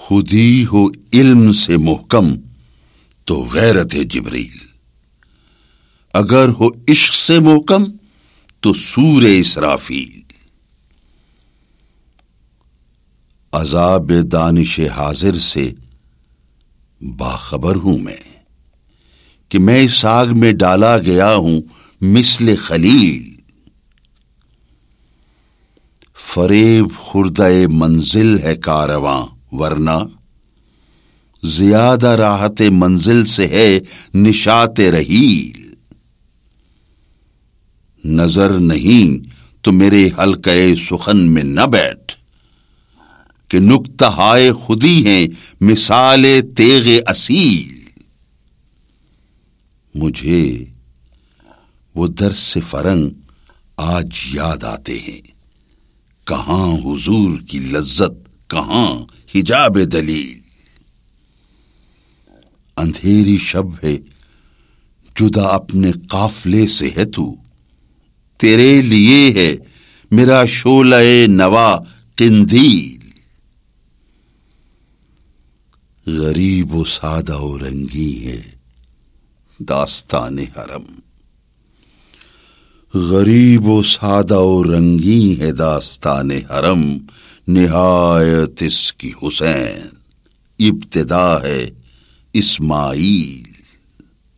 خودی ہو علم سے محکم تو غیرت جبریل، اگر ہو عشق سے محکم تو سور اسرافیل۔ عذاب دانش حاضر سے باخبر ہوں میں کہ میں اس آگ میں ڈالا گیا ہوں مثل خلیل۔ فریب خوردہ منزل ہے کارواں، ورنہ زیادہ راحت منزل سے ہے نشاط رحیل۔ نظر نہیں تو میرے حلقہ سخن میں نہ بیٹھ، کہ نکتہ ہائے خودی ہیں مثال تیغ اصیل۔ مجھے وہ درس فرنگ آج یاد آتے ہیں، کہاں حضور کی لذت، کہاں حجاب دلیل۔ اندھیری شب ہے جدا اپنے قافلے سے ہے تو، تیرے لیے ہے میرا شعلہ نوا قندیل۔ غریب و سادہ و رنگی ہے داستان حرم، غریب و سادہ و رنگی ہے داستان حرم۔ نہایت اس کی حسین، ابتدا ہے اسماعیل۔